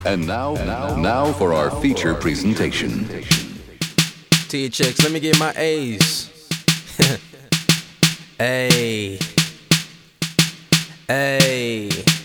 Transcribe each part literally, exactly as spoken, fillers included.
And now, now, now for our feature presentation. T chicks, let me get my A's. Hey, hey.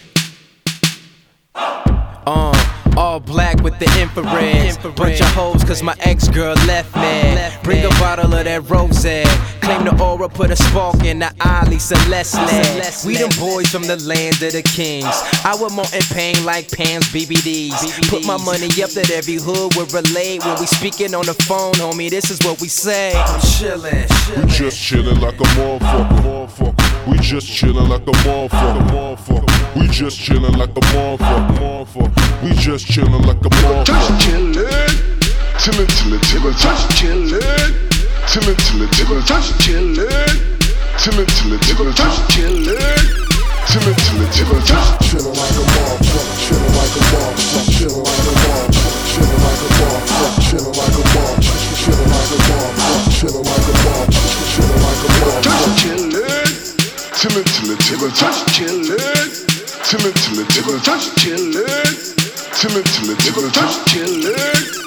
Uh, all black with the infrared. Bunch of hoes cause my ex-girl left me. Bring a bottle of that rosé. Claim the aura, put a spark in the Ollie Celeste. We them boys from the land of the kings. I was more in pain like Pam's B B Ds. Put my money up that every hood would relate. When we speaking on the phone, homie, this is what we say. I'm chillin', We just chillin' like a motherfucker. We just chillin' like a motherfucker. We just chillin' like a motherfucker. We just chillin' like a motherfucker. Just chillin', chillin', chillin', chillin', just chillin', chillin', chillin', chillin', just chillin', chillin', chillin', chillin', just chillin', chillin', chillin', chillin', just chillin' like a motherfucker, chillin' like a motherfucker, chillin' like a motherfucker, chillin' like a motherfucker, chillin' like a motherfucker, chillin' like a motherfucker, chillin' like a motherfucker, just chillin', chillin', chillin', chillin', just chillin', chillin', chillin', chillin', just chillin', chillin', chillin', chillin', just chillin'.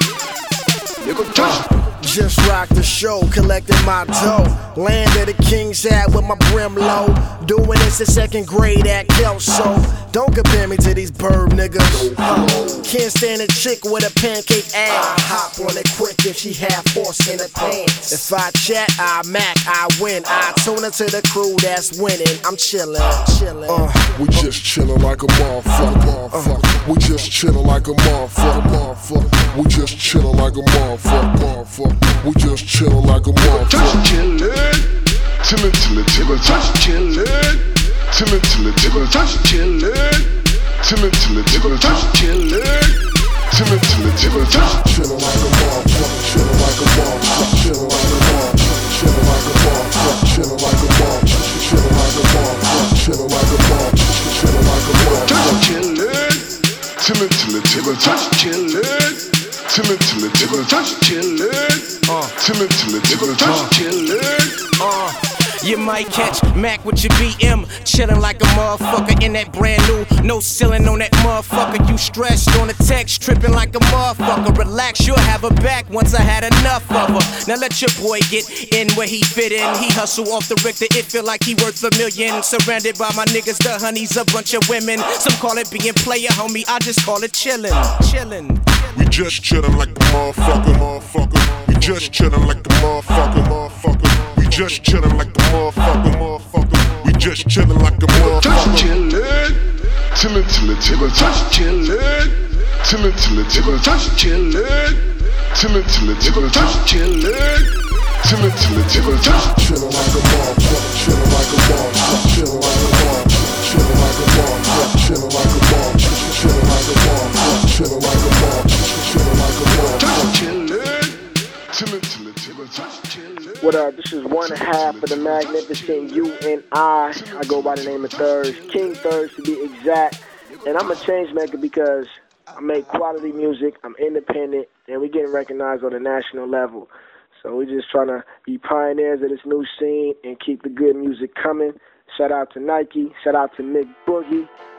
Just rock the show, collecting my dough. Land of the king's hat with my brim low. Doing this in second grade at Kelso. Don't compare me to these bird niggas. Uh, can't stand a chick with a pancake ass. I hop on it quick if she half horse in her pants. If I chat, I mac, I win. I tune into the crew that's winning. I'm chillin', chillin'. Uh, we just chillin' like a motherfucker. Uh, we just chillin' like a motherfucker. We just chillin' like a motherfucker. We just chillin' like a motherfucker. Just chillin', chillin', chillin', chillin', just chillin', chillin', chillin', chillin', just chillin', chillin', chillin', chillin', just chillin', chillin', chillin', chillin', just chillin' like a motherfucker, chillin' like a motherfucker, chillin' like a motherfucker, chillin' like a motherfucker, chillin' like a motherfucker, chillin' like a motherfucker, chillin' like a motherfucker, just chillin', chillin', chillin', chillin', just chillin'. Chillin', chillin', chillin', just chillin', uh, chillin', chillin', chillin', just chillin', uh. You might catch Mac with your B M, chillin' like a motherfucker in that brand new, no ceiling on that motherfucker. You stressed on the text, trippin' like a motherfucker. Relax, you'll have her back once I had enough of her. Now let your boy get in where he fit in. He hustle off the Richter, it feel like he worth a million. Surrounded by my niggas, the honeys, a bunch of women. Some call it being player, homie, I just call it chillin', chillin'. We just chillin' like a motherfucker, motherfucker. We just chillin' like a motherfucker, motherfucker. We just chillin' like a motherfucker, motherfucker. We just chillin' like a motherfucker. Just chillin', chillin', chillin', chillin', just chillin', chillin', chillin', chillin', just chillin', chillin', chillin', chillin', just chillin', chillin', chillin', chillin', just chillin' like a motherfucker, chillin' like a motherfucker, chillin' like a motherfucker, chillin' like a motherfucker, chillin' like a motherfucker, chillin' like a motherfucker, chillin' like a motherfucker, chillin' like a motherfucker, just chillin', chillin', chillin', chillin', just chillin'. What up? This is one half of the magnificent U N I. I go by the name of Thurs, King Thurs to be exact. And I'm a change maker because I make quality music, I'm independent, and we're getting recognized on a national level. So we're just trying to be pioneers of this new scene and keep the good music coming. Shout out to Nike, shout out to Mick Boogie.